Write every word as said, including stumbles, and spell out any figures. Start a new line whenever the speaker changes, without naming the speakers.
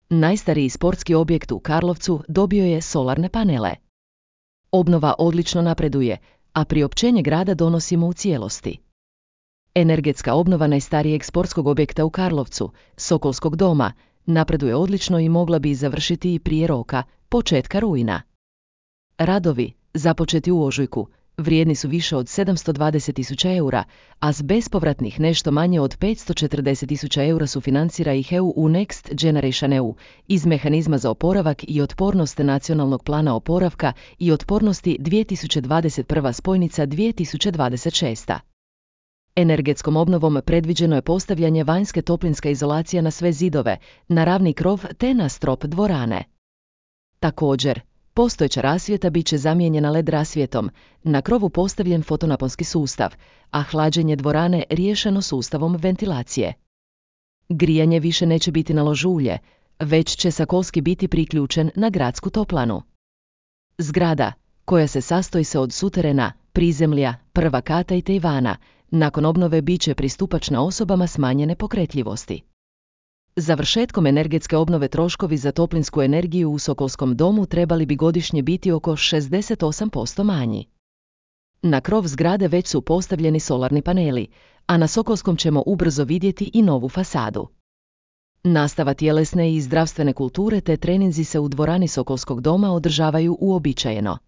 Najstariji sportski objekt u Karlovcu dobio je solarne panele. Obnova odlično napreduje, a priopćenje grada donosimo u cijelosti. Energetska obnova najstarijeg sportskog objekta u Karlovcu, Sokolskog doma, napreduje odlično i mogla bi završiti i prije roka, početka rujna. Radovi, započeti u ožujku, vrijedni su više od sedamsto dvadeset tisuća eura, a s bespovratnih nešto manje od petsto četrdeset tisuća eura sufinancira ih E U u Next Generation E U iz mehanizma za oporavak i otpornost Nacionalnog plana oporavka i otpornosti dvije tisuće dvadeset prva spojnica dvije tisuće dvadeset šesta. Energetskom obnovom predviđeno je postavljanje vanjske toplinske izolacije na sve zidove, na ravni krov te na strop dvorane. Također, postojeća rasvjeta bit će zamijenjena L E D rasvjetom, na krovu postavljen fotonaponski sustav, a hlađenje dvorane riješeno sustavom ventilacije. Grijanje više neće biti na lož ulje, već će Sakolski biti priključen na gradsku toplanu. Zgrada, koja se sastoji se od suterena, prizemlja, prva kata i tejvana, nakon obnove bit će pristupačna osobama smanjene pokretljivosti. Završetkom energetske obnove troškovi za toplinsku energiju u Sokolskom domu trebali bi godišnje biti oko šezdeset osam posto manji. Na krov zgrade već su postavljeni solarni paneli, a na Sokolskom ćemo ubrzo vidjeti i novu fasadu. Nastava tjelesne i zdravstvene kulture te treninzi se u dvorani Sokolskog doma održavaju uobičajeno.